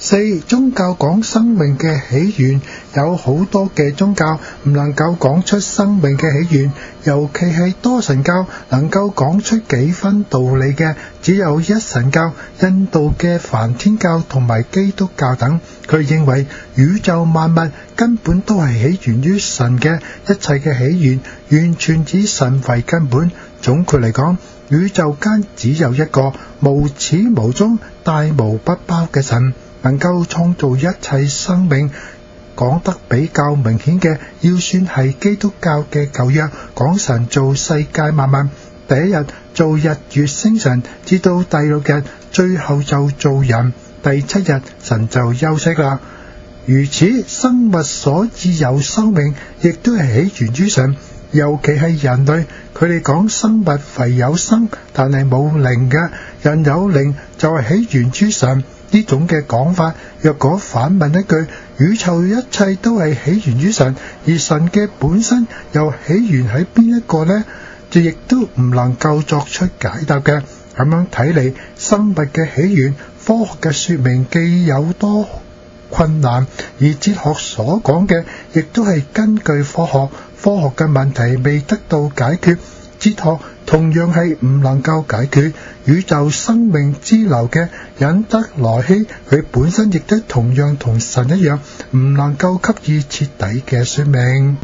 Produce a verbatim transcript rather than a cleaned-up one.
四、宗教講生命嘅起源，有好多嘅宗教唔能夠講出生命嘅起源，尤其係多神教能夠講出幾分道理嘅，只有一神教、印度嘅梵天教同埋基督教等。佢認為宇宙萬物根本都係起源於神嘅，一切嘅起源完全以神為根本。總括嚟講，宇宙間只有一個無始無終、大無不包嘅神，能夠創造一切生命。講得比較明顯嘅，要算係基督教嘅舊約，講神造世界萬物，第一日造日月星辰，至到第六日，最後就造人，第七日神就休息啦。如此，生物所以有生命，亦都係起源於神。尤其係人類，佢哋講生物唯有生，但係冇靈嘅，人有靈就係起源於神。呢種嘅講法，若果反問一句，宇宙一切都係起源於神，而神嘅本身又起源喺邊一個呢？就亦都唔能夠作出解答嘅。咁樣睇嚟，生物嘅起源，科學嘅說明既有多困難，而哲學所講嘅亦都係根據科學，科學嘅問題未得到解決，哲學同樣係唔能夠解決。宇宙生命之流嘅引得來希，佢本身亦都同樣同神一樣，唔能夠給予徹底嘅說明。